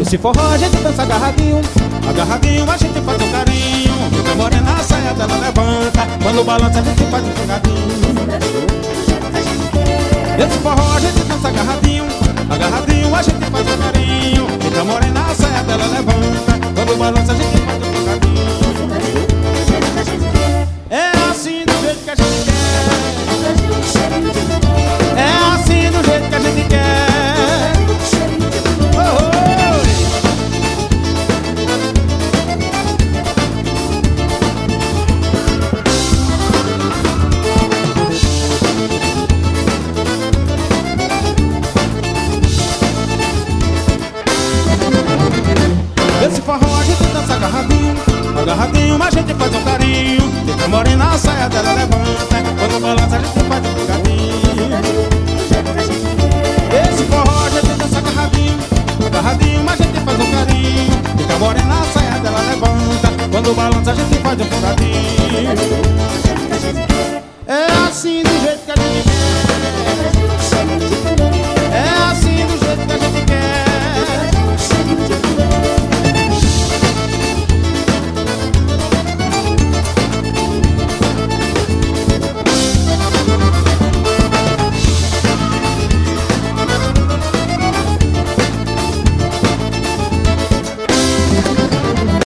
Esse forró a gente dança agarradinho, agarradinho a gente faz um carinho. Fica morena, a saia dela levanta, quando balança a gente faz um jogadinho. Esse forró a gente dança agarradinho, agarradinho a gente faz um carinho. Fica morena, a saia dela levanta, quando balança a gente faz um jogadinho. É assim do jeito que a gente quer, é assim do jeito que a gente quer. Esse forró a gente dança agarradinho, agarradinho a gente faz um carinho. Fica morena, a saia dela levanta, quando balança a gente faz um jogadinho. Esse forró a gente dança agarradinho, agarradinho a gente faz um carinho. Fica morena, a saia dela levanta, quando balança a gente faz um jogadinho.